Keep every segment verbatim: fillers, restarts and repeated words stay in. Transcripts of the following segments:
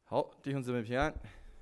好，弟兄姊妹平安。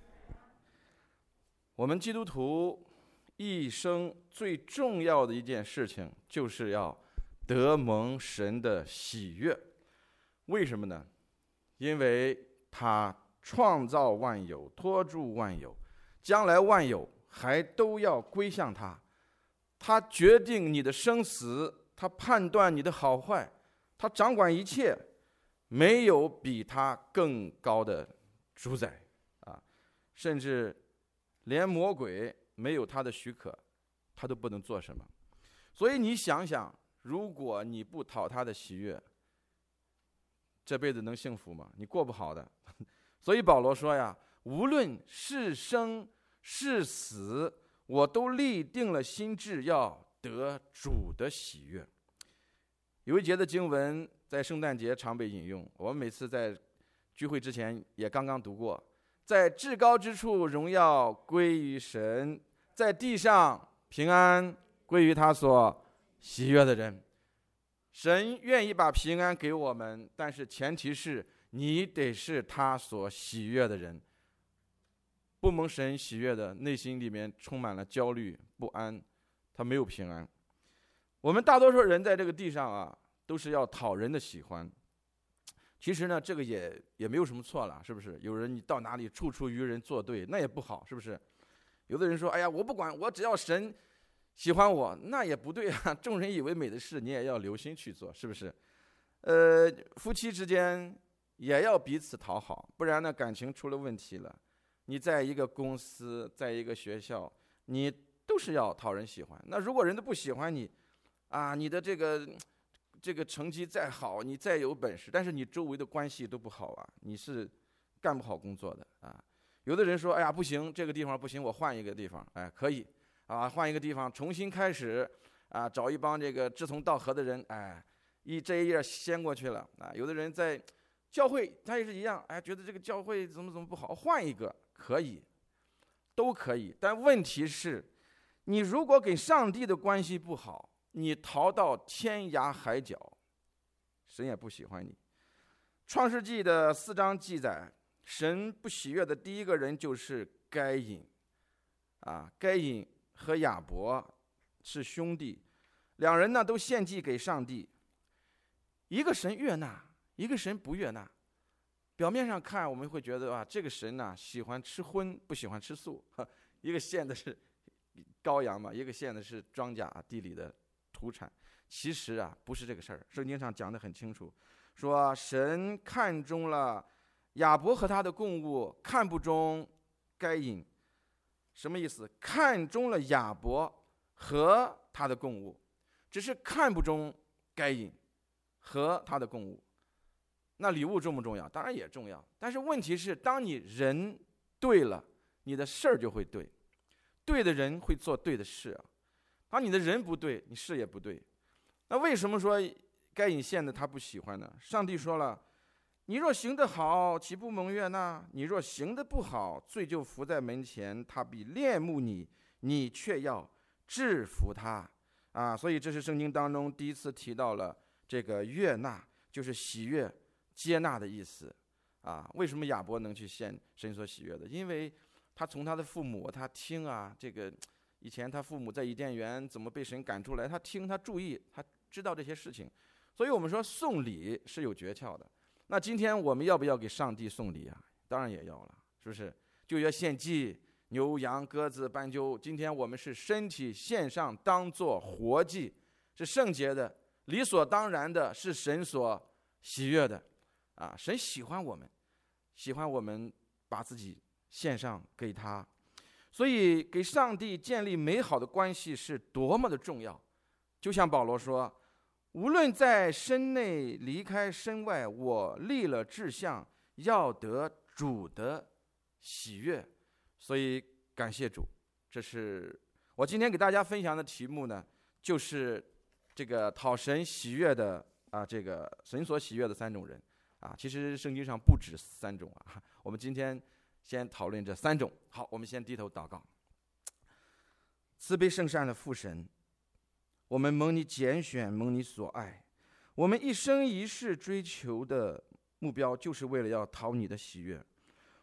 我们基督徒一生最重要的一件事情，就是要得蒙神的喜悦。为什么呢？因为他创造万有，托住万有，将来万有还都要归向他。他决定你的生死，他判断你的好坏，他掌管一切，没有比他更高的主宰啊！甚至连魔鬼没有他的许可，他都不能做什么。所以你想想，如果你不讨他的喜悦，这辈子能幸福吗？你过不好的。所以保罗说呀，无论是生是死，我都立定了心志，要得主的喜悦。有一节的经文在圣诞节常被引用，我们每次在聚会之前也刚刚读过。在至高之处荣耀归于神，在地上平安归于他所喜悦的人。神愿意把平安给我们，但是前提是你得是他所喜悦的人。不蒙神喜悦的，内心里面充满了焦虑不安，他没有平安。我们大多数人在这个地上啊，都是要讨人的喜欢。其实呢，这个也也没有什么错了，是不是？有人你到哪里处处与人作对，那也不好，是不是？有的人说，哎呀，我不管，我只要神喜欢我，那也不对啊。众人以为美的事，你也要留心去做，是不是？呃，夫妻之间也要彼此讨好，不然呢，感情出了问题了。你在一个公司，在一个学校，你都是要讨人喜欢。那如果人都不喜欢你，啊，你的这个。这个成绩再好，你再有本事，但是你周围的关系都不好啊，你是干不好工作的啊。有的人说，哎呀，不行，这个地方不行，我换一个地方，哎，可以啊，换一个地方重新开始啊，找一帮这个志同道合的人，哎，一这一页掀过去了啊。有的人在教会，他也是一样，哎，觉得这个教会怎么怎么不好，换一个可以，都可以。但问题是，你如果跟上帝的关系不好，你逃到天涯海角，神也不喜欢你。创世纪的四章记载，神不喜悦的第一个人就是该隐啊，该隐和亚伯是兄弟，两人呢都献祭给上帝，一个神悦纳，一个神不悦纳。表面上看我们会觉得啊，这个神呢喜欢吃荤，不喜欢吃素，一个献的是羔羊嘛，一个献的是庄稼地里的土产。其实啊，不是这个事儿。圣经上讲得很清楚，说神看中了亚伯和他的供物，看不中该隐。什么意思？看中了亚伯和他的供物，只是看不中该隐和他的供物。那礼物重不重要？当然也重要。但是问题是，当你人对了，你的事儿就会对。对的人会做对的事啊。当你的人不对，你事也不对。那为什么说该隐献的他不喜欢呢？上帝说了，你若行得好，岂不蒙悦纳？你若行得不好，罪就伏在门前，他必恋慕你，你却要制服他啊！所以这是圣经当中第一次提到了这个悦纳，就是喜悦接纳的意思啊。为什么亚伯能去献神所喜悦的？因为他从他的父母，他听啊，这个以前他父母在伊甸园怎么被神赶出来，他听，他注意，他知道这些事情。所以我们说送礼是有诀窍的。那今天我们要不要给上帝送礼啊？当然也要了，是不是？就要献祭，牛羊鸽子斑鸠。今天我们是身体献上，当作活祭，是圣洁的，理所当然的，是神所喜悦的啊！神喜欢我们，喜欢我们把自己献上给他。所以给上帝建立美好的关系是多么的重要。就像保罗说，无论在身内离开身外，我立了志向，要得主的喜悦。所以感谢主。这是我今天给大家分享的题目呢，就是这个讨神喜悦的啊，这个神所喜悦的三种人啊。其实圣经上不止三种啊，我们今天先讨论这三种。好，我们先低头祷告。慈悲圣善的父神，我们蒙你拣选，蒙你所爱，我们一生一世追求的目标就是为了要讨你的喜悦。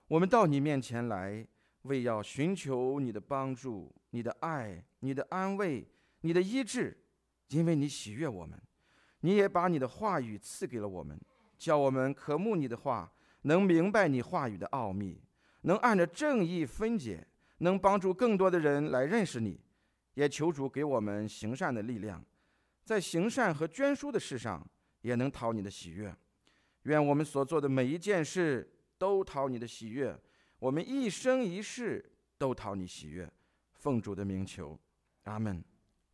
我们到你面前来，为要寻求你的帮助、你的爱、你的安慰、你的医治，因为你喜悦我们，你也把你的话语赐给了我们，叫我们渴慕你的话，能明白你话语的奥秘，能按着正义分解，能帮助更多的人来认识你。也求主给我们行善的力量，在行善和捐书的事上也能讨你的喜悦。愿我们所做的每一件事都讨你的喜悦，我们一生一世都讨你喜悦。奉主的名求，阿们。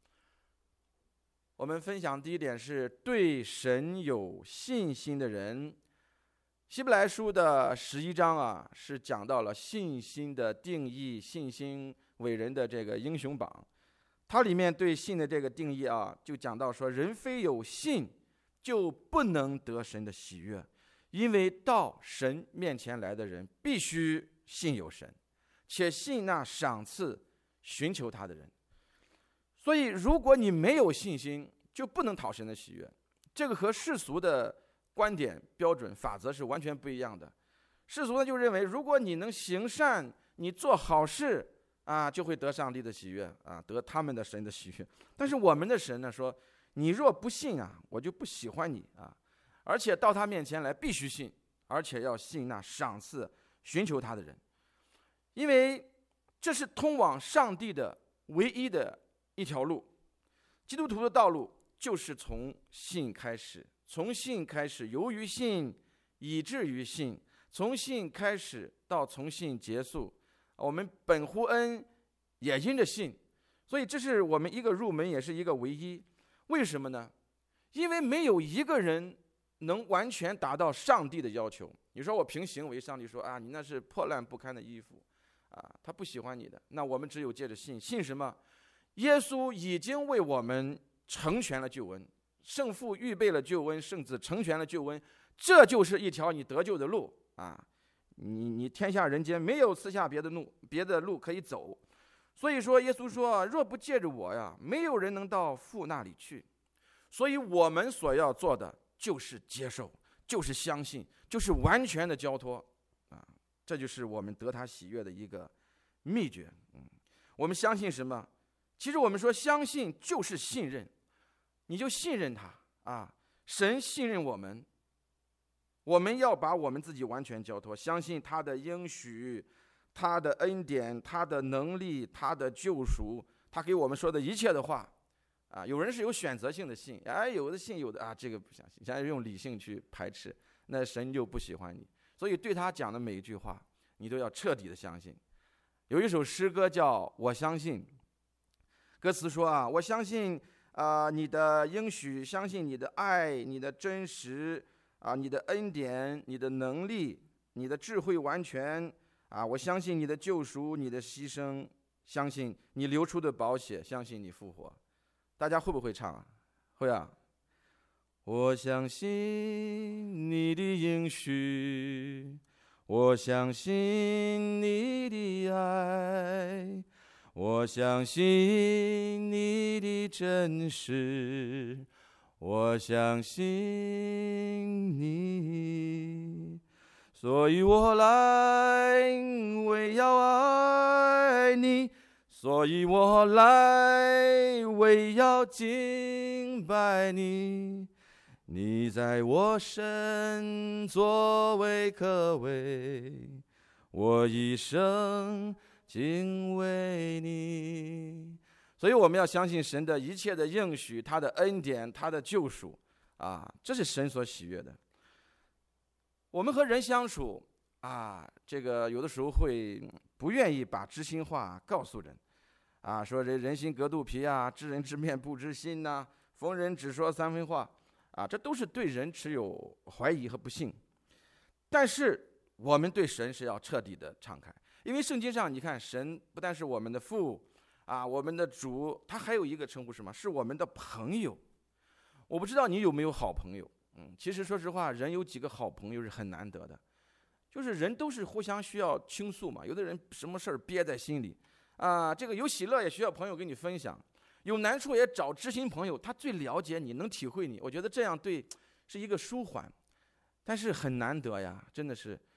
我们分享第一点是对神有信心的人。希伯来书的十一章啊，是讲到了信心的定义，信心伟人的这个英雄榜。它里面对信的这个定义啊，就讲到说，人非有信，就不能得神的喜悦，因为到神面前来的人，必须信有神，且信那赏赐寻求他的人。所以，如果你没有信心，就不能讨神的喜悦。这个和世俗的观点、标准、法则是完全不一样的。世俗呢就认为，如果你能行善，你做好事啊，就会得上帝的喜悦啊，得他们的神的喜悦。但是我们的神呢说，你若不信啊，我就不喜欢你啊。而且到他面前来必须信，而且要信那赏赐寻求他的人，因为这是通往上帝的唯一的一条路。基督徒的道路就是从信开始，从信开始，由于信以至于信，从信开始到从信结束。我们本乎恩，也因着信，所以这是我们一个入门，也是一个唯一。为什么呢？因为没有一个人能完全达到上帝的要求。你说我凭行为，上帝说啊，你那是破烂不堪的衣服啊，他不喜欢你的。那我们只有借着信，信什么？耶稣已经为我们成全了救恩，圣父预备了救恩，圣子成全了救恩，这就是一条你得救的路啊！你你天下人间没有赐下别的路，别的路可以走。所以说，耶稣说，若不借着我呀，没有人能到父那里去。所以我们所要做的就是接受，就是相信，就是完全的交托啊！这就是我们得他喜悦的一个秘诀。嗯，我们相信什么？其实我们说相信就是信任，你就信任他啊！神信任我们，我们要把我们自己完全交托，相信他的应许，他的恩典，他的能力，他的救赎，他给我们说的一切的话啊！有人是有选择性的信，哎，有的信，有的啊，这个不相信，现在用理性去排斥，那神就不喜欢你。所以对他讲的每一句话，你都要彻底的相信。有一首诗歌叫《我相信》。歌词说啊，我相信啊、呃、你的应许，相信你的爱，你的真实啊、呃，你的恩典，你的能力，你的智慧完全啊，我相信你的救赎，你的牺牲，相信你流出的宝血，相信你复活。大家会不会唱啊？会啊。我相信你的应许，我相信你的爱，我相信你的真实，我相信你，所以我来为要爱你，所以我来为要敬拜你，你在我身作为可畏，我一生敬畏你。所以我们要相信神的一切的应许，他的恩典，他的救赎啊，这是神所喜悦的。我们和人相处啊，这个有的时候会不愿意把知心话告诉人啊，说这人心隔肚皮啊，知人知面不知心呐、啊，逢人只说三分话啊，这都是对人持有怀疑和不信。但是我们对神是要彻底的敞开，因为圣经上你看，神不但是我们的父啊，我们的主，他还有一个称呼，什么？是我们的朋友。我不知道你有没有好朋友。嗯，其实说实话，人有几个好朋友是很难得的，就是人都是互相需要倾诉嘛。有的人什么事儿憋在心里啊，这个有喜乐也需要朋友跟你分享，有难处也找知心朋友，他最了解你，能体会你。我觉得这样对是一个舒缓，但是很难得呀，真的是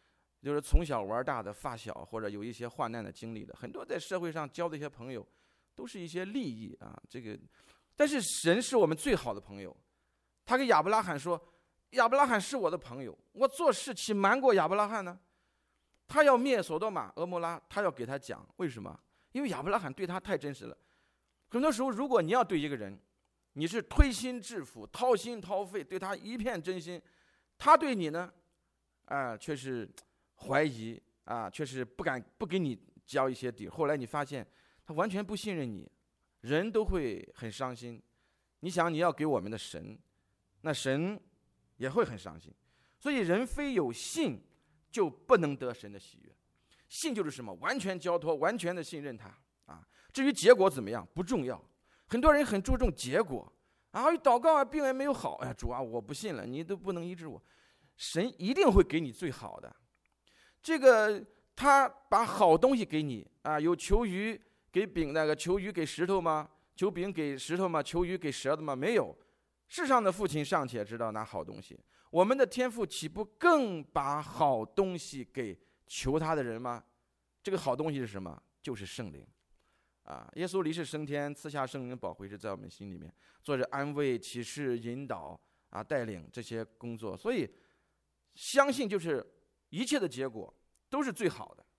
就是从小玩大的发小，或者有一些患难的经历的，很多在社会上交的一些朋友，都是一些利益啊。这个，但是神是我们最好的朋友。他给亚伯拉罕说：“亚伯拉罕是我的朋友，我做事岂瞒过亚伯拉罕呢？”他要灭所多玛、俄摩拉，他要给他讲为什么？因为亚伯拉罕对他太真实了。很多时候，如果你要对一个人，你是推心置腹、掏心掏肺，对他一片真心，他对你呢，啊、呃，却是怀疑啊，却是不敢不给你交一些底。后来你发现他完全不信任你，人都会很伤心。你想你要给我们的神，那神也会很伤心。所以人非有信，就不能得神的喜悦。信就是什么？完全交托，完全的信任他啊。至于结果怎么样不重要。很多人很注重结果啊，祷告啊，病也没有好，哎，主啊，我不信了，你都不能医治我。神一定会给你最好的。这个他把好东西给你啊，有求鱼给饼，那个求鱼给石头吗？求饼给石头吗？求鱼给蛇的吗？没有。世上的父亲尚且知道拿好东西，我们的天父岂不更把好东西给求他的人吗？这个好东西是什么？就是圣灵啊！耶稣离世升天，赐下圣灵保惠师在我们心里面，做着安慰、启示、引导啊、带领这些工作。所以相信就是一切的结果都是最好的。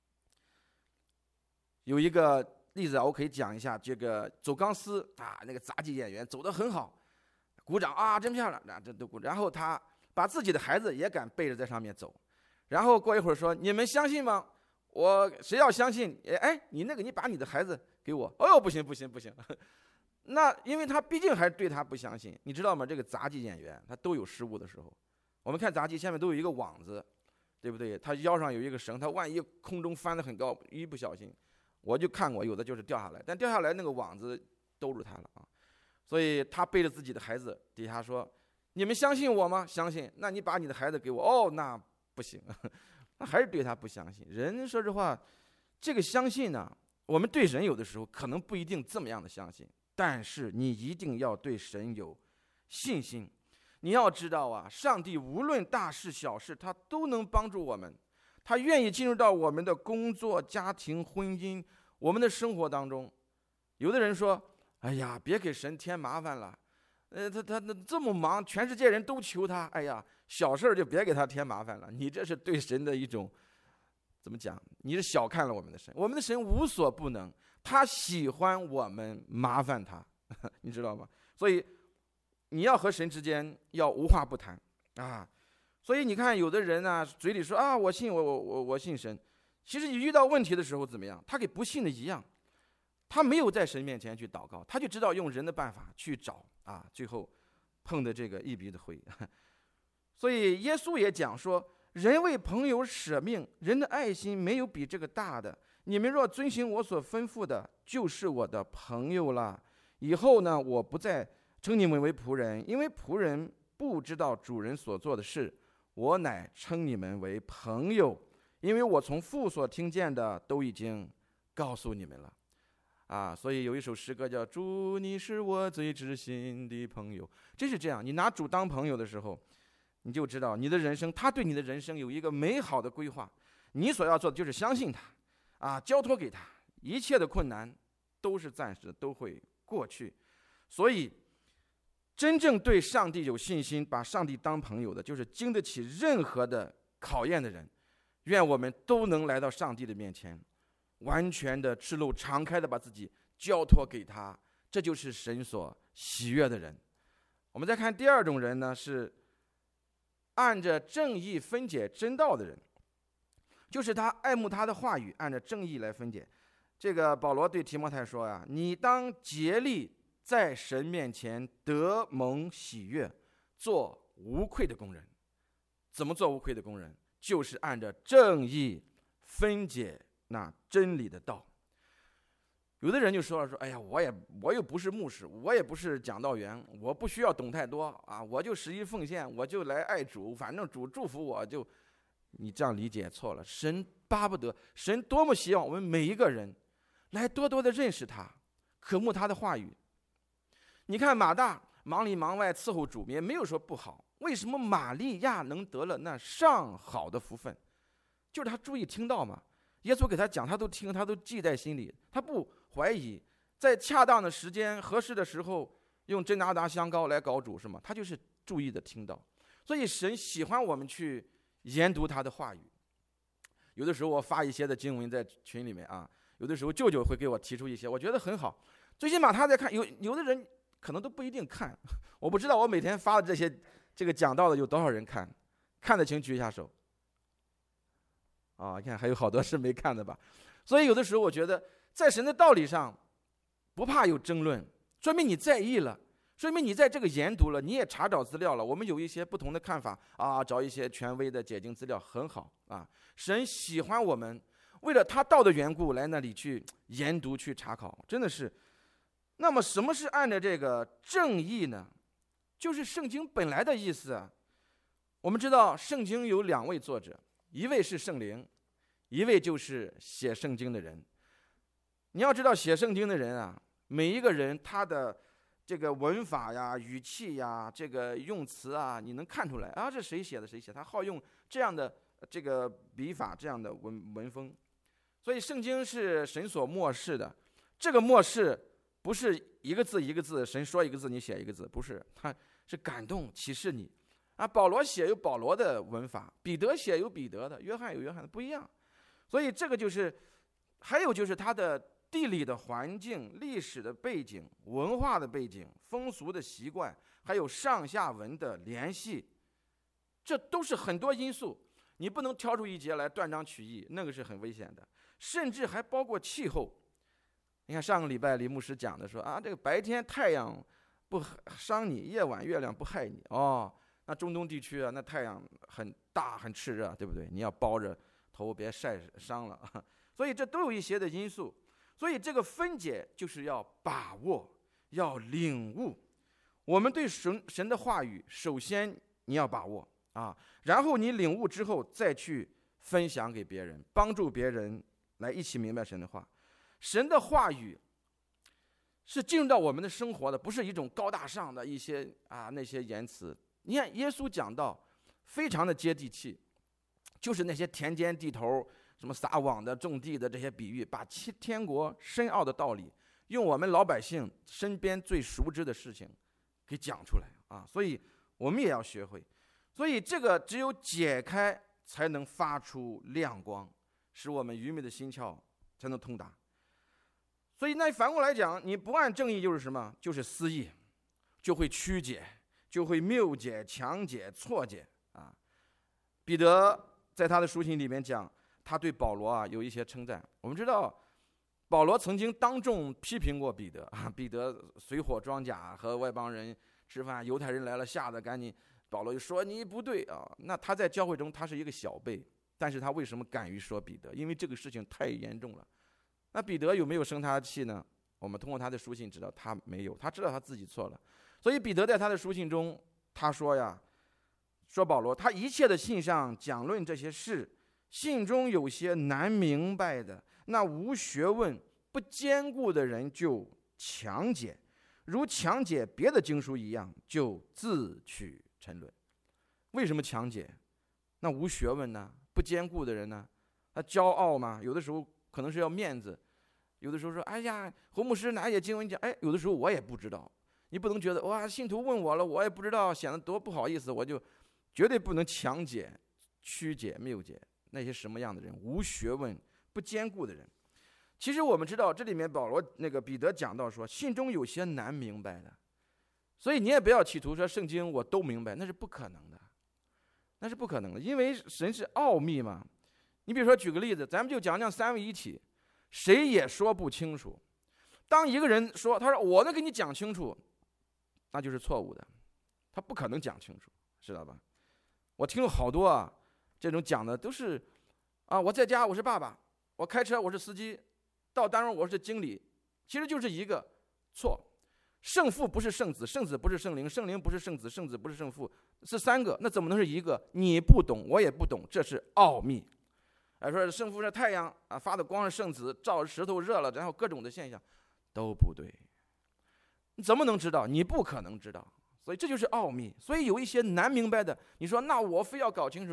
有一个例子啊，我可以讲一下，这个走钢丝啊，那个杂技演员走得很好，鼓掌啊，真漂亮，那这都鼓。然后他把自己的孩子也敢背着在上面走，然后过一会儿说：“你们相信吗？我谁要相信？哎，你那个你把你的孩子给我。”哦呦，不行不行不行。那因为他毕竟还是对他不相信，你知道吗？这个杂技演员他都有失误的时候。我们看杂技下面都有一个网子，对不对？他腰上有一个绳，他万一空中翻得很高，一不小心，我就看过有的就是掉下来，但掉下来那个网子兜住他了啊。所以他背着自己的孩子，底下说：“你们相信我吗？相信，那你把你的孩子给我。”哦，那不行，那还是对他不相信。人说实话，这个相信呢，我们对人有的时候可能不一定这么样的相信，但是你一定要对神有信心。你要知道啊，上帝无论大事小事，他都能帮助我们，他愿意进入到我们的工作、家庭、婚姻、我们的生活当中。有的人说：“哎呀，别给神添麻烦了，呃，他他那这么忙，全世界人都求他，哎呀，小事就别给他添麻烦了。”你这是对神的一种怎么讲？你是小看了我们的神。我们的神无所不能，他喜欢我们麻烦他，你知道吗？所以你要和神之间要无话不谈啊。所以你看，有的人呢，嘴里说啊，我信我我我我信神，其实你遇到问题的时候怎么样？他跟不信的一样。他没有在神面前去祷告，他就知道用人的办法去找啊，最后碰的这个一鼻子灰。所以耶稣也讲说，人为朋友舍命，人的爱心没有比这个大的。你们若遵行我所吩咐的，就是我的朋友了。以后呢，我不再称你们为仆人，因为仆人不知道主人所做的事，我乃称你们为朋友，因为我从父所听见的都已经告诉你们了。啊，所以有一首诗歌叫《主，你是我最知心的朋友》，真是这样。你拿主当朋友的时候，你就知道你的人生，他对你的人生有一个美好的规划。你所要做的就是相信他，啊，交托给他，一切的困难都是暂时，都会过去。所以，真正对上帝有信心，把上帝当朋友的，就是经得起任何的考验的人。愿我们都能来到上帝的面前，完全的赤露敞开的把自己交托给他，这就是神所喜悦的人。我们再看第二种人呢，是按着正义分解真道的人，就是他爱慕他的话语，按照正义来分解。这个保罗对提摩太说呀、啊，你当竭力在神面前得蒙喜悦，做无愧的工人。怎么做无愧的工人？就是按照正义分解那真理的道。有的人就说了说，哎呀，我也我又不是牧师，我也不是讲道员，我不需要懂太多啊，我就十一奉献，我就来爱主，反正主祝福我就。你这样理解错了。神巴不得，神多么希望我们每一个人来多多的认识他，渴慕他的话语。你看马大忙里忙外伺候主，也没有说不好。为什么玛利亚能得了那上好的福分？ 就是他注意听到嘛。耶稣给他讲，他都听，他都记在心里，他不怀疑，在恰当的时间、合适的时候，用真拿达香膏来搞主，是吗？他就是注意的听到。所以神喜欢我们去研读他的话语。有的时候我发一些的经文在群里面啊，有的时候舅舅会给我提出一些，我觉得很好，最起码他在看。有有的人可能都不一定看，我不知道我每天发的这些这个讲道的有多少人看，看的请举一下手。啊，你看还有好多是没看的吧。所以有的时候我觉得在神的道理上不怕有争论，说明你在意了，说明你在这个研读了，你也查找资料了。我们有一些不同的看法啊，找一些权威的解经资料很好啊。神喜欢我们为了他道的缘故来那里去研读去查考，真的是。那么什么是按照这个正义呢？就是圣经本来的意思啊。我们知道圣经有两位作者，一位是圣灵，一位就是写圣经的人。你要知道写圣经的人啊，每一个人他的这个文法呀、语气呀、这个用词啊，你能看出来啊，这谁写的谁写，他好用这样的这个笔法，这样的文文风。所以圣经是神所默示的，这个默示不是一个字一个字，神说一个字你写一个字，不是，他是感动启示你啊。保罗写有保罗的文法，彼得写有彼得的，约翰有约翰的，不一样。所以这个就是，还有就是他的地理的环境、历史的背景、文化的背景、风俗的习惯，还有上下文的联系，这都是很多因素。你不能挑出一节来断章取义，那个是很危险的。甚至还包括气候。你看上个礼拜李牧师讲的说啊，这个白天太阳不伤你，夜晚月亮不害你。哦，那中东地区啊，那太阳很大很炽热，对不对？你要包着头别晒伤了。所以这都有一些的因素。所以这个分解就是要把握，要领悟。我们对神神的话语，首先你要把握啊，然后你领悟之后再去分享给别人，帮助别人来一起明白神的话。神的话语是进入到我们的生活的，不是一种高大上的一些啊那些言辞。你看耶稣讲道非常的接地气，就是那些田间地头什么撒网的种地的这些比喻，把天国深奥的道理用我们老百姓身边最熟知的事情给讲出来啊。所以我们也要学会，所以这个只有解开才能发出亮光，使我们愚昧的心窍才能通达。所以那反过来讲，你不按正义就是什么？就是私义，就会曲解，就会谬解、强解、错解啊。彼得在他的书信里面讲，他对保罗啊有一些称赞。我们知道保罗曾经当众批评过彼得啊，彼得随伙装甲和外邦人吃饭，犹太人来了，吓得赶紧，保罗就说你不对啊。那他在教会中他是一个小辈，但是他为什么敢于说彼得？因为这个事情太严重了。那彼得有没有生他的气呢？我们通过他的书信知道他没有，他知道他自己错了。所以彼得在他的书信中他说呀，说保罗他一切的信上讲论这些事，信中有些难明白的，那无学问不坚固的人就强解，如强解别的经书一样，就自取沉沦。为什么强解？那无学问呢？不坚固的人呢？他骄傲吗？有的时候可能是要面子，有的时候说哎呀侯牧师哪些经文讲，哎有的时候我也不知道。你不能觉得哇信徒问我了我也不知道，显得多不好意思，我就绝对不能强解曲解谬解那些什么样的人，无学问不坚固的人。其实我们知道这里面保罗那个彼得讲到说信中有些难明白的，所以你也不要企图说圣经我都明白，那是不可能的，那是不可能的，因为神是奥秘嘛。你比如说举个例子，咱们就讲讲三位一体，谁也说不清楚。当一个人说他说我能给你讲清楚，那就是错误的，他不可能讲清楚，知道吧？我听了好多啊这种讲的都是啊，我在家我是爸爸，我开车我是司机，到单位我是经理，其实就是一个错。圣父不是圣子，圣子不是圣灵，圣灵不是圣子，圣子不是圣父，是三个，那怎么能是一个？你不懂我也不懂，这是奥秘。哎，说圣父是太阳啊，发的光是圣子，照石头热了，然后各种的现象都不对，你怎么能知道？你不可能知道，所以这就是奥秘。所以有一些难明白的，你说那我非要搞清楚，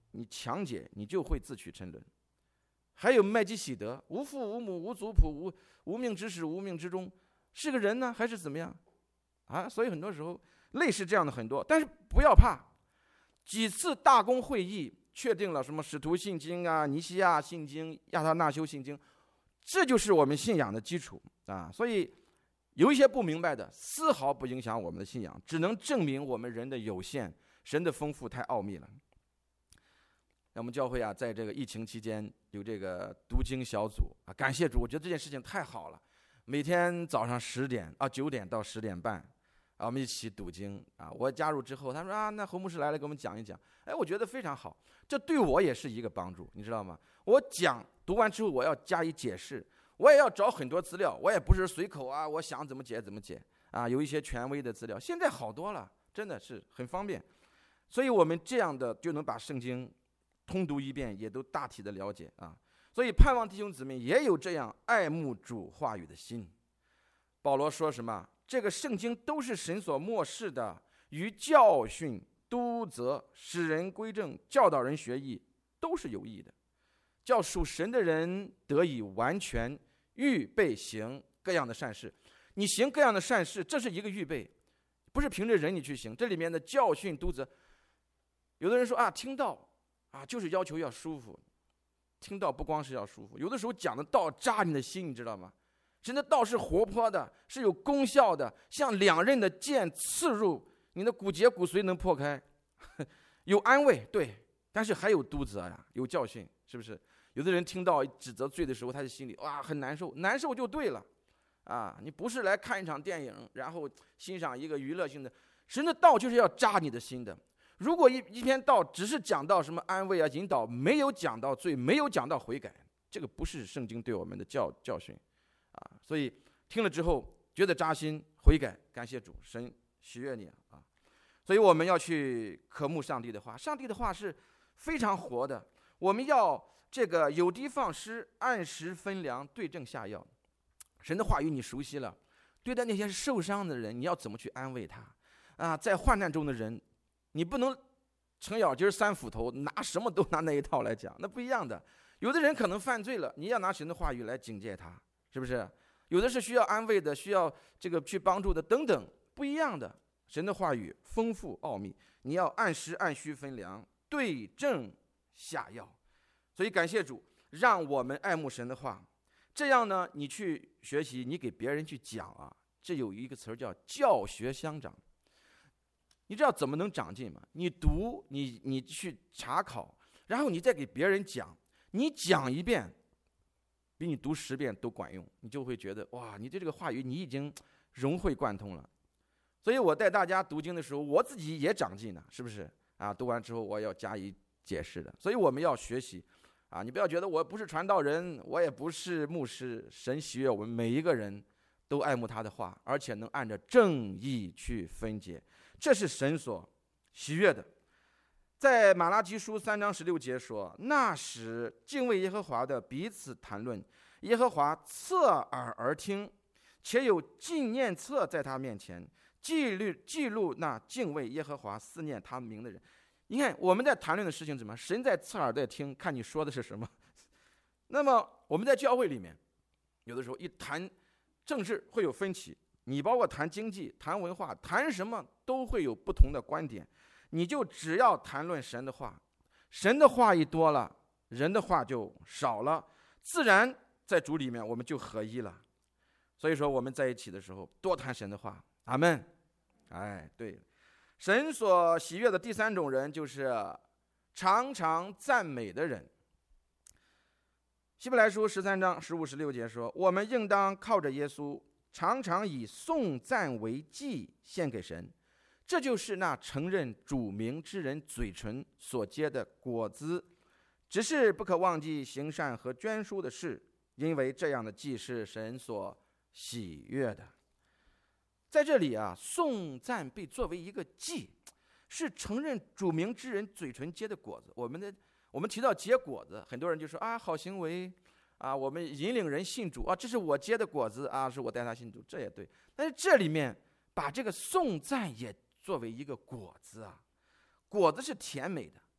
你强解，你就会自取沉沦。还有麦基洗德，无父无母无族谱，无无命之始无命之终，是个人呢还是怎么样啊？所以很多时候类似这样的很多，但是不要怕，几次大公会议确定了什么使徒信经啊、尼西亚信经、亚他那修信经，这就是我们信仰的基础啊。所以有一些不明白的，丝毫不影响我们的信仰，只能证明我们人的有限，神的丰富太奥秘了。我们教会啊，在这个疫情期间有这个读经小组啊，感谢主，我觉得这件事情太好了。每天早上十点啊九点到十点半啊，我们一起读经啊。我加入之后，他说啊，那侯牧师来了，给我们讲一讲。哎，我觉得非常好，这对我也是一个帮助，你知道吗？我讲读完之后，我要加以解释，我也要找很多资料，我也不是随口啊，我想怎么解怎么解啊，有一些权威的资料，现在好多了，真的是很方便。所以我们这样的就能把圣经通读一遍，也都大体的了解啊。所以盼望弟兄姊妹也有这样爱慕主话语的心。保罗说什么？这个圣经都是神所默示的，于教训、督责、使人归正、教导人学义，都是有益的，叫属神的人得以完全，预备行各样的善事。你行各样的善事，这是一个预备，不是凭着人你去行。这里面的教训、督责，有的人说啊，听道啊，就是要求要舒服。听道不光是要舒服，有的时候讲的道扎你的心，你知道吗？神的道是活泼的，是有功效的，像两刃的剑刺入你的骨节骨髓，能破开。有安慰，对，但是还有督责呀，有教训，是不是？有的人听到指责罪的时候，他的心里哇很难受，难受就对了啊！你不是来看一场电影，然后欣赏一个娱乐性的，神的道就是要扎你的心的。如果一一篇道只是讲到什么安慰啊、引导，没有讲到罪，没有讲到悔改，这个不是圣经对我们的教教训啊。所以听了之后觉得扎心，悔改，感谢主，神喜悦你啊。所以我们要去渴慕上帝的话，上帝的话是非常活的。我们要这个有的放矢，按时分粮，对症下药。神的话语你熟悉了，对待那些受伤的人，你要怎么去安慰他啊？在患难中的人，你不能程咬金三斧头，拿什么都拿那一套来讲，那不一样的。有的人可能犯罪了，你要拿神的话语来警戒他，是不是？有的是需要安慰的，需要这个去帮助的，等等，不一样的。神的话语丰富奥秘，你要按时按需分粮，对症下药。所以感谢主，让我们爱慕神的话。这样呢，你去学习，你给别人去讲啊，这有一个词儿叫教学相长。你知道怎么能长进吗？你读，你你去查考，然后你再给别人讲，你讲一遍比你读十遍都管用，你就会觉得哇，你对这个话语你已经融会贯通了。所以我带大家读经的时候，我自己也长进了，是不是啊？读完之后我要加以解释的。所以我们要学习啊，你不要觉得我不是传道人，我也不是牧师，神喜悦我们每一个人都爱慕他的话，而且能按着正义去分解，这是神所喜悦的。在马拉基书三章十六节说，那时敬畏耶和华的彼此谈论，耶和华侧耳而听，且有纪念册在他面前，记录记录那敬畏耶和华思念他名的人。你看我们在谈论的事情怎么？神在侧耳在听，看你说的是什么。那么我们在教会里面，有的时候一谈政治会有分歧，你包括谈经济、谈文化、谈什么都会有不同的观点。你就只要谈论神的话，神的话一多了，人的话就少了，自然在主里面我们就合一了。所以说我们在一起的时候多谈神的话，阿们。哎，对，神所喜悦的第三种人就是常常赞美的人。希伯来书十三章十五十六节说，我们应当靠着耶稣，常常以颂赞为祭献给神，这就是那承认主名之人嘴唇所结的果子。只是不可忘记行善和捐书的事，因为这样的祭是神所喜悦的。在这里啊，颂赞被作为一个祭，是承认主名之人嘴唇结的果子。我们的我们提到结果子，很多人就说啊，好行为啊，我们引领人信主啊，这是我结的果子啊，是我带他信主，这也对。但是这里面把这个颂赞也作为一个果子啊，果子是甜美的。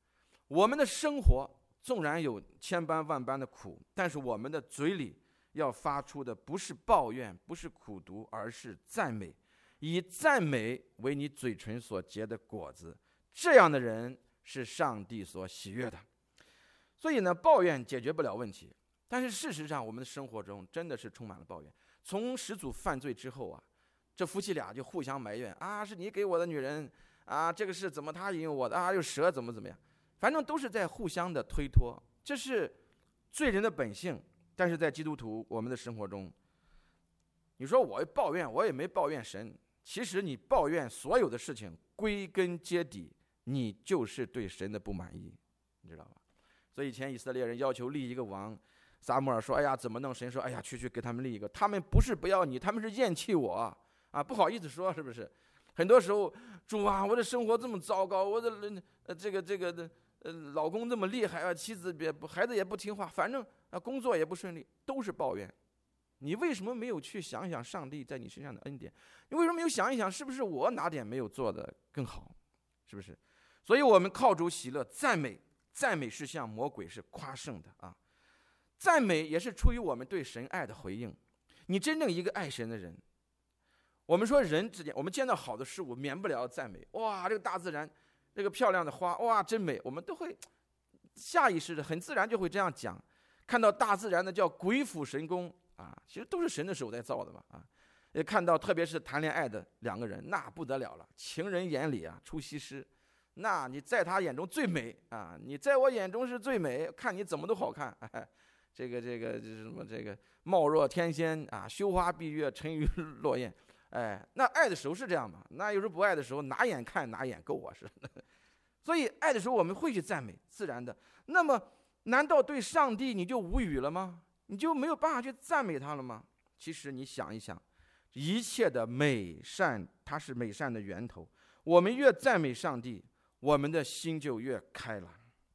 我们的生活纵然有千般万般的苦，但是我们的嘴里要发出的不是抱怨，不是苦毒，而是赞美，以赞美为你嘴唇所结的果子。这样的人是上帝所喜悦的。所以呢，抱怨解决不了问题，但是事实上我们的生活中真的是充满了抱怨。从始祖犯罪之后啊，这夫妻俩就互相埋怨啊，是你给我的女人啊，这个是怎么他引诱我的啊，又蛇怎么怎么样，反正都是在互相的推脱，这是罪人的本性。但是在基督徒我们的生活中，你说我抱怨，我也没抱怨神，其实你抱怨所有的事情，归根结底你就是对神的不满意，你知道吧？所以以前以色列人要求立一个王，撒母耳说哎呀怎么弄，神说哎呀去去给他们立一个，他们不是不要你，他们是厌弃我啊，不好意思说，是不是？很多时候主啊，我的生活这么糟糕，我的呃这个这个的呃老公这么厉害啊，妻子别孩子也不听话，反正啊工作也不顺利，都是抱怨。你为什么没有去想想上帝在你身上的恩典？你为什么没有想一想，是不是我哪点没有做得更好？是不是？所以我们靠主喜乐，赞美，赞美是向魔鬼是夸胜的啊！赞美也是出于我们对神爱的回应。你真正一个爱神的人，我们说人之间，我们见到好的事物，免不了赞美。哇，这个大自然，这个漂亮的花，哇，真美，我们都会下意识的、很自然就会这样讲。看到大自然的叫鬼斧神工啊，其实都是神的手在造的嘛啊！也看到，特别是谈恋爱的两个人，那不得了了，情人眼里啊出西施，那你在他眼中最美啊，你在我眼中是最美，看你怎么都好看。哎，这个这个这什么这个貌若天仙啊，羞花闭月，沉鱼落雁。哎，那爱的时候是这样嘛？那有时候不爱的时候，哪眼看哪眼够啊，是。所以爱的时候我们会去赞美，自然的。那么难道对上帝你就无语了吗？你就没有办法去赞美他了吗？其实你想一想，一切的美善，它是美善的源头。我们越赞美上帝，我们的心就越开朗。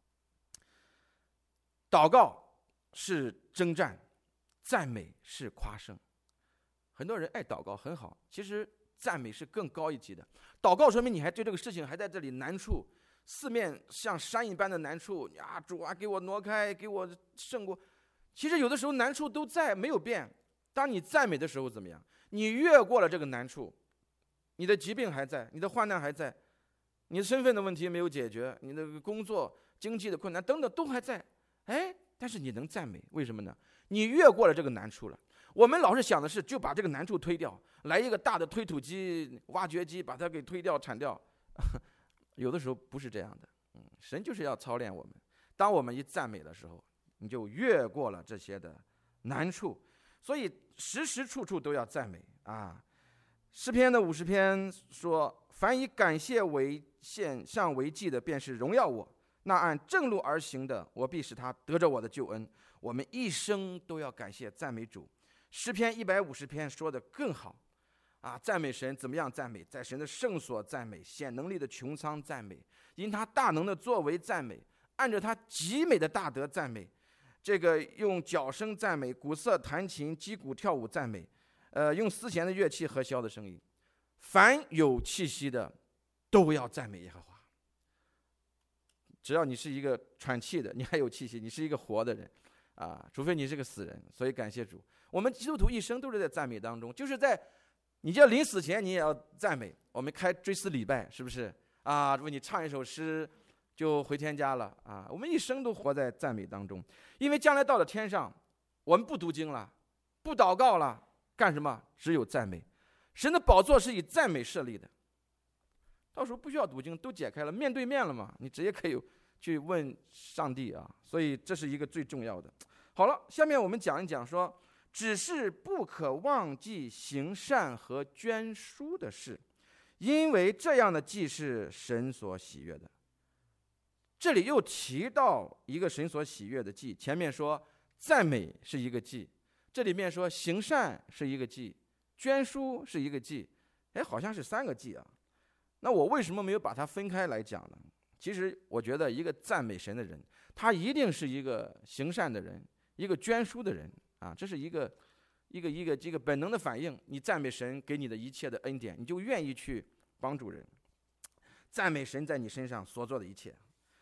祷告是征战，赞美是夸胜。很多人爱祷告很好，其实赞美是更高一级的。祷告说明你还对这个事情还在这里难处，四面像山一般的难处啊，主啊给我挪开，给我胜过。其实有的时候难处都在，没有变。当你赞美的时候怎么样？你越过了这个难处，你的疾病还在，你的患难还在，你的身份的问题没有解决，你的工作经济的困难等等都还在。哎，但是你能赞美，为什么呢？你越过了这个难处了。我们老是想的是就把这个难处推掉，来一个大的推土机挖掘机把它给推掉铲掉。有的时候不是这样的，嗯，神就是要操练我们。当我们一赞美的时候，你就越过了这些的难处。所以时时处处都要赞美啊！诗篇的五十篇说：“凡以感谢为献上为祭的，便是荣耀我；那按正路而行的，我必使他得着我的救恩。”我们一生都要感谢赞美主。诗篇一百五十篇说的更好啊！赞美神怎么样赞美？在神的圣所赞美，显能力的穹苍赞美，因他大能的作为赞美，按着他极美的大德赞美。这个用角声赞美，鼓瑟弹琴，击鼓跳舞赞美，呃，用丝弦的乐器和箫的声音，凡有气息的都要赞美耶和华。只要你是一个喘气的，你还有气息，你是一个活的人啊，除非你是个死人。所以感谢主，我们基督徒一生都是在赞美当中，就是在你就临死前你也要赞美。我们开追思礼拜，是不是啊？为你唱一首诗就回天家了啊！我们一生都活在赞美当中，因为将来到了天上，我们不读经了，不祷告了，干什么？只有赞美。神的宝座是以赞美设立的，到时候不需要读经，都解开了，面对面了嘛，你直接可以去问上帝啊！所以这是一个最重要的。好了，下面我们讲一讲说，只是不可忘记行善和捐书的事，因为这样的祭是神所喜悦的。这里又提到一个神所喜悦的祭，前面说赞美是一个祭，这里面说行善是一个祭，捐书是一个祭，哎，好像是三个祭啊。那我为什么没有把它分开来讲呢？其实我觉得一个赞美神的人，他一定是一个行善的人，一个捐书的人啊，这是一个一个一个这个本能的反应。你赞美神给你的一切的恩典，你就愿意去帮助人，赞美神在你身上所做的一切。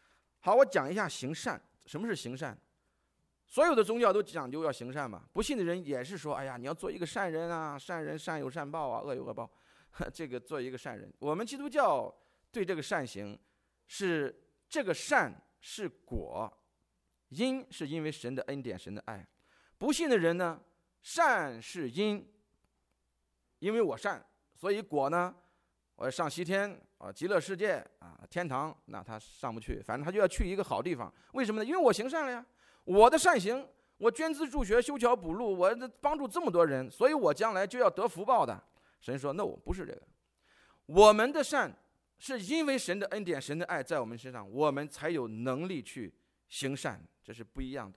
好，我讲一下行善。什么是行善？所有的宗教都讲究要行善嘛。不信的人也是说，哎呀，你要做一个善人啊，善人善有善报啊，恶有恶报。这个做一个善人，我们基督教对这个善行是这个善是果，因是因为神的恩典，神的爱。不信的人呢，善是因，因为我善，所以果呢，我上西天啊，极乐世界啊，天堂，那他上不去，反正他就要去一个好地方。为什么呢？因为我行善了呀，我的善行，我捐资助学、修桥补路，我帮助这么多人，所以我将来就要得福报的。神说 no， 不是这个，我们的善是因为神的恩典、神的爱在我们身上，我们才有能力去行善，这是不一样的。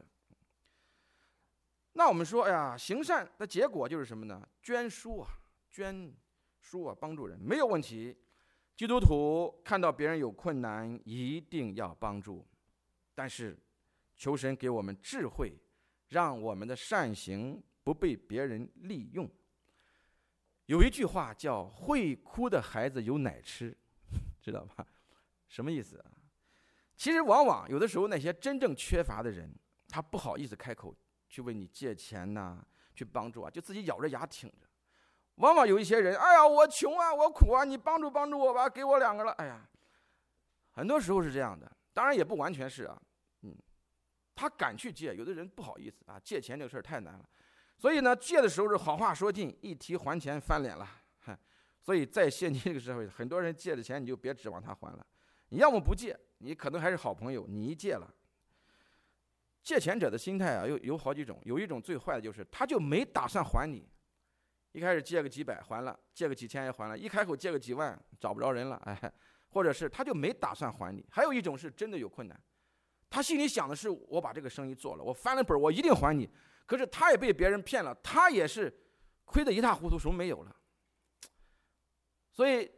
那我们说，哎呀，行善的结果就是什么呢？捐书啊，捐书啊，帮助人没有问题。基督徒看到别人有困难，一定要帮助，但是求神给我们智慧，让我们的善行不被别人利用。有一句话叫“会哭的孩子有奶吃”，知道吧？什么意思啊？其实往往有的时候那些真正缺乏的人，他不好意思开口去为你借钱呐、啊，去帮助啊，就自己咬着牙挺着。往往有一些人，哎呀，我穷啊，我苦啊，你帮助帮助我吧，给我两个了。哎呀，很多时候是这样的，当然也不完全是啊。嗯，他敢去借，有的人不好意思啊，借钱这个事儿太难了。所以呢，借的时候是好话说尽，一提还钱翻脸了。所以在现今这个社会，很多人借的钱你就别指望他还了。你要么不借，你可能还是好朋友，你一借了，借钱者的心态啊，有有好几种。有一种最坏的就是，他就没打算还你。一开始借个几百还了，借个几千也还了，一开口借个几万找不着人了，哎，或者是他就没打算还你。还有一种是真的有困难，他心里想的是我把这个生意做了，我翻了本我一定还你。可是他也被别人骗了，他也是亏得一塌糊涂，什么没有了。所以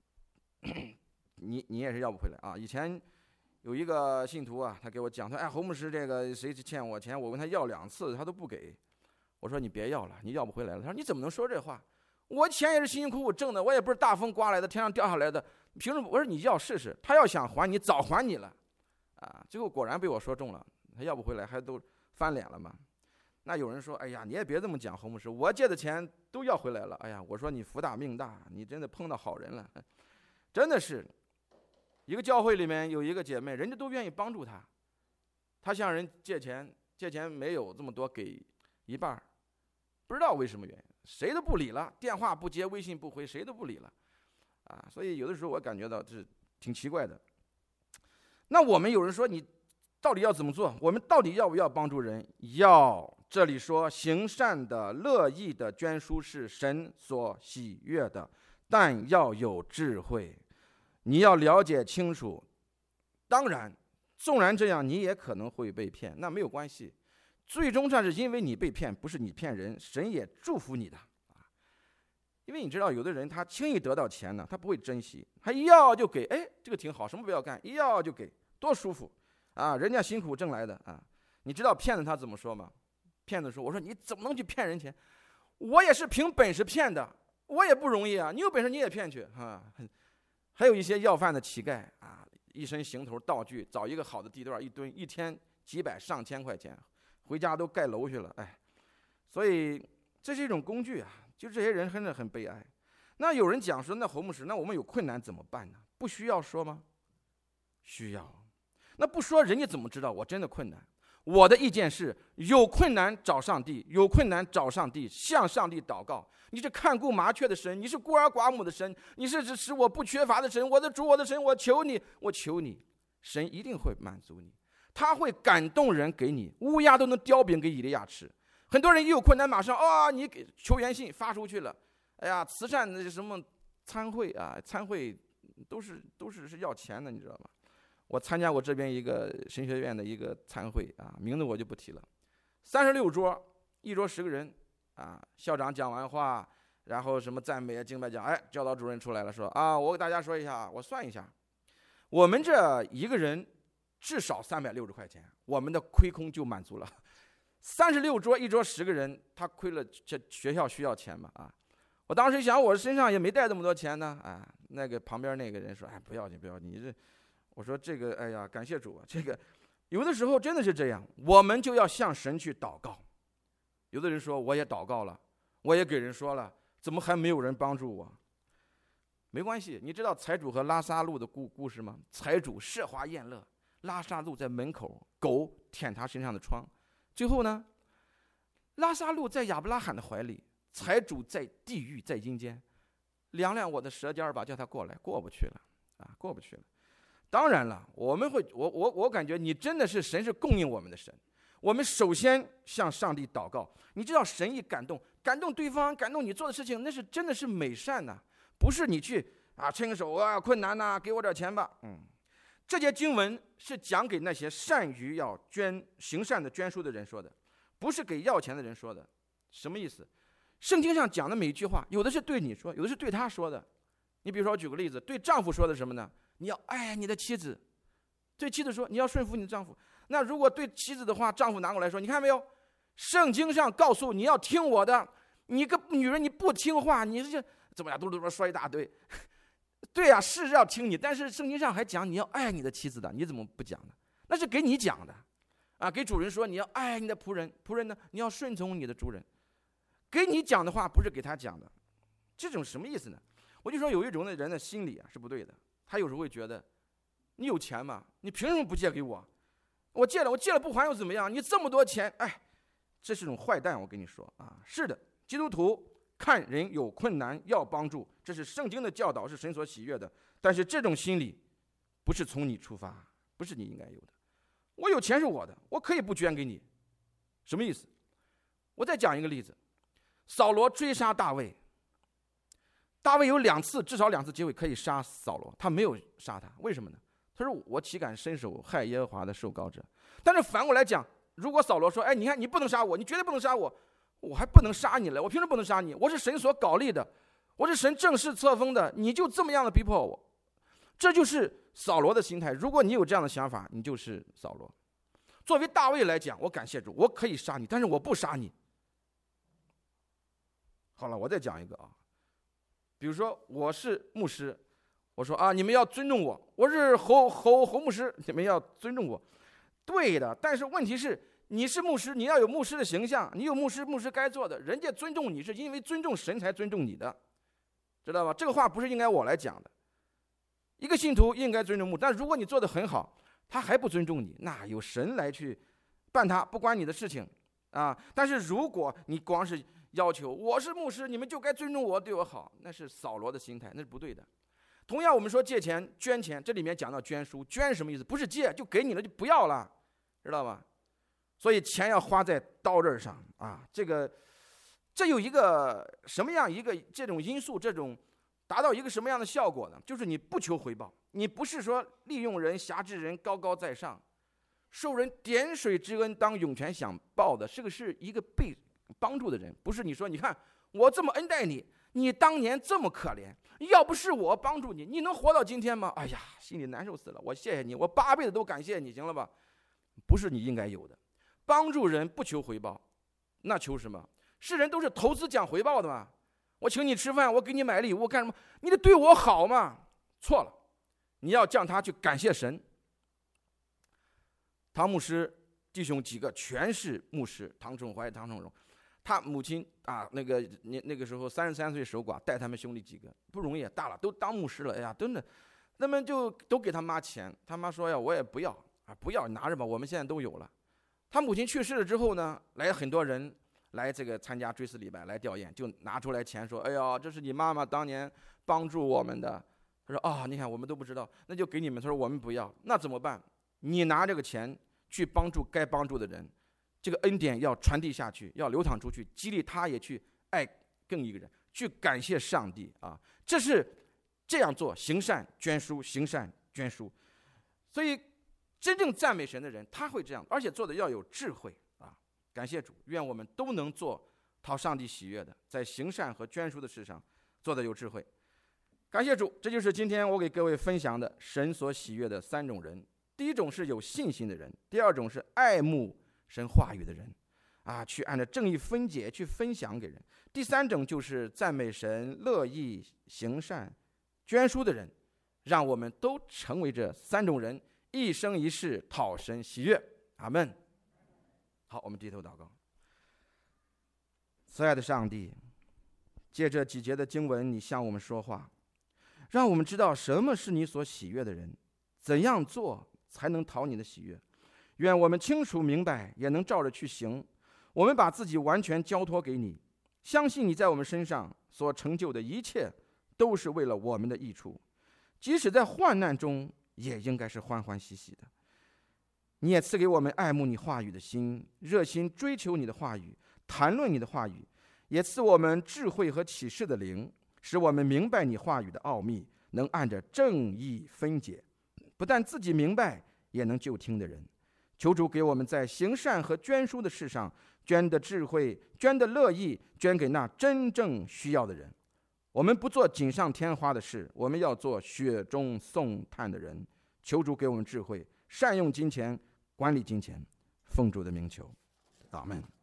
你你也是要不回来啊。以前有一个信徒啊，他给我讲，他哎，侯牧师，这个谁欠我钱，我问他要两次，他都不给。我说你别要了，你要不回来了。他说你怎么能说这话？我钱也是辛辛苦苦挣的，我也不是大风刮来的，天上掉下来的，凭什么？我说你要试试，他要想还你，早还你了啊。最后果然被我说中了，他要不回来还都翻脸了嘛。那有人说，哎呀，你也别这么讲，侯牧师，我借的钱都要回来了。哎呀，我说你福大命大，你真的碰到好人了。真的是一个教会里面有一个姐妹，人家都愿意帮助她，她向人借钱，借钱没有这么多，给一半，不知道为什么原因，谁都不理了，电话不接，微信不回，谁都不理了啊。所以有的时候我感觉到这挺奇怪的。那我们有人说，你到底要怎么做？我们到底要不要帮助人？要。这里说，行善的、乐意的捐书是神所喜悦的，但要有智慧，你要了解清楚。当然，纵然这样，你也可能会被骗，那没有关系。最终上是因为你被骗，不是你骗人，神也祝福你的啊。因为你知道，有的人他轻易得到钱呢，他不会珍惜，他一要就给，哎，这个挺好，什么不要干，一要就给，多舒服啊！人家辛苦挣来的啊。你知道骗子他怎么说吗？骗子说：“我说你怎么能去骗人钱？我也是凭本事骗的，我也不容易啊！你有本事你也骗去啊！”还有一些要饭的乞丐啊，一身行头道具，找一个好的地段一蹲，一天几百上千块钱，回家都盖楼去了。哎，所以这是一种工具啊，就这些人真的很悲哀。那有人讲说，那侯牧师，那我们有困难怎么办呢？不需要说吗？需要。那不说，人家怎么知道我真的困难？我的意见是，有困难找上帝，有困难找上帝，向上帝祷告。你是看顾麻雀的神，你是孤儿寡母的神，你是使我不缺乏的神，我的主，我的神，我求你，我求你，神一定会满足你，他会感动人给你。乌鸦都能叼饼给以利亚吃。很多人一有困难，马上啊、哦，你给求援信发出去了。哎呀，慈善的什么参会啊，参会都是都是是要钱的，你知道吗？我参加过这边一个神学院的一个参会啊，名字我就不提了。三十六桌，一桌十个人啊。校长讲完话，然后什么赞美啊、敬拜讲，哎，教导主任出来了，说啊，我给大家说一下，我算一下，我们这一个人至少三百六十块钱，我们的亏空就满足了。三十六桌，一桌十个人，他亏了，这学校需要钱嘛啊？我当时想，我身上也没带这么多钱呢啊。那个旁边那个人说，哎，不要紧，不要紧，你这。 我说这个，哎呀，感谢主啊！这个有的时候真的是这样，我们就要向神去祷告。有的人说我也祷告了，我也给人说了，怎么还没有人帮助我？没关系，你知道财主和拉撒路的故故事吗？财主奢华宴乐，拉撒路在门口，狗舔他身上的疮。最后呢，拉撒路在亚伯拉罕的怀里，财主在地狱，在阴间。量量我的舌尖吧，叫他过来，过不去了啊，过不去了。当然了，我们会，我我我感觉你真的是神是供应我们的神。我们首先向上帝祷告，你知道神一感动，感动对方，感动你做的事情，那是真的是美善呐、啊，不是你去啊伸个手啊困难呐、啊，给我点钱吧。嗯，这节经文是讲给那些善于要捐行善的捐书的人说的，不是给要钱的人说的。什么意思？圣经上讲的每一句话，有的是对你说，有的是对他说的。你比如说，我举个例子，对丈夫说的什么呢？你要爱你的妻子。对妻子说，你要顺服你的丈夫。那如果对妻子的话，丈夫拿过来说，你看没有？圣经上告诉你要听我的，你个女人你不听话，你这怎么样？嘟嘟嘟说一大堆。对呀、啊，是要听你，但是圣经上还讲你要爱你的妻子的，你怎么不讲呢？那是给你讲的，啊，给主人说你要爱你的仆人，仆人呢你要顺从你的主人。给你讲的话不是给他讲的，这种什么意思呢？我就说有一种的人的心理啊是不对的，他有时候会觉得，你有钱吗？你凭什么不借给我？我借了，我借了不还又怎么样？你这么多钱，哎，这是种坏蛋。我跟你说啊，是的，基督徒看人有困难要帮助，这是圣经的教导，是神所喜悦的。但是这种心理不是从你出发，不是你应该有的。我有钱是我的，我可以不捐给你，什么意思？我再讲一个例子，扫罗追杀大卫，大卫有两次，至少两次机会可以杀扫罗，他没有杀他，为什么呢？他说我岂敢伸手害耶和华的受膏者？但是反过来讲，如果扫罗说，哎，你看你不能杀我，你绝对不能杀我，我还不能杀你了，我凭什么不能杀你？我是神所膏立的，我是神正式册封的，你就这么样的逼迫我，这就是扫罗的心态。如果你有这样的想法，你就是扫罗。作为大卫来讲，我感谢主，我可以杀你，但是我不杀你。好了，我再讲一个啊，比如说我是牧师，我说啊，你们要尊重我，我是侯侯侯牧师，你们要尊重我，对的。但是问题是，你是牧师，你要有牧师的形象，你有牧师牧师该做的，人家尊重你是因为尊重神才尊重你的，知道吧？这个话不是应该我来讲的。一个信徒应该尊重牧，但如果你做得很好，他还不尊重你，那有神来去办他，不关你的事情啊。但是如果你光是要求我是牧师，你们就该尊重我，对我好，那是扫罗的心态，那是不对的。同样，我们说借钱、捐钱，这里面讲到捐书，捐什么意思？不是借就给你了就不要了，知道吧？所以钱要花在刀刃上啊。这个，这有一个什么样一个这种因素，这种达到一个什么样的效果呢？就是你不求回报，你不是说利用人、辖制人、高高在上，受人点水之恩当涌泉相报的，这个是一个被帮助的人，不是你说你看我这么恩待你，你当年这么可怜，要不是我帮助你，你能活到今天吗？哎呀，心里难受死了，我谢谢你，我八辈子都感谢你，行了吧？不是你应该有的。帮助人不求回报，那求什么？世人都是投资讲回报的嘛。我请你吃饭，我给你买礼物干什么？你得对我好嘛。错了，你要叫他去感谢神。唐牧师弟兄几个全是牧师，唐崇怀、唐崇荣，他母亲啊，那个那那个时候三十三岁守寡，带他们兄弟几个不容易，大了都当牧师了，哎呀，真的，那么就都给他妈钱，他妈说呀，我也不要啊，不要拿着吧，我们现在都有了。他母亲去世了之后呢，来很多人来这个参加追思礼拜，来吊唁，就拿出来钱说，哎呀，这是你妈妈当年帮助我们的。他说啊、哦，你看我们都不知道，那就给你们。他说我们不要，那怎么办？你拿这个钱去帮助该帮助的人，这个恩典要传递下去，要流淌出去，激励他也去爱更一个人，去感谢上帝啊！这是这样做，行善捐书，行善捐书。所以真正赞美神的人，他会这样，而且做的要有智慧啊！感谢主，愿我们都能做讨上帝喜悦的，在行善和捐书的事上做的有智慧。感谢主，这就是今天我给各位分享的神所喜悦的三种人。第一种是有信心的人，第二种是爱慕神话语的人，啊，去按照正义分解去分享给人。第三种就是赞美神、乐意行善、捐书的人， 让我们都成为这三种人，一生一世讨神喜悦。阿们。好，我们低头祷告。慈爱的上帝，借着几节的经文，你向我们说话，让我们知道什么是你所喜悦的人，怎样做才能讨你的喜悦。愿我们清楚明白，也能照着去行。我们把自己完全交托给你，相信你在我们身上所成就的一切都是为了我们的益处，即使在患难中也应该是欢欢喜喜的。你也赐给我们爱慕你话语的心，热心追求你的话语，谈论你的话语，也赐我们智慧和启示的灵，使我们明白你话语的奥秘，能按着正义分解，不但自己明白，也能救听的人。求主给我们在行善和捐书的事上，捐的智慧，捐的乐意，捐给那真正需要的人。我们不做锦上添花的事，我们要做雪中送炭的人。求主给我们智慧，善用金钱，管理金钱，奉主的名求，阿们。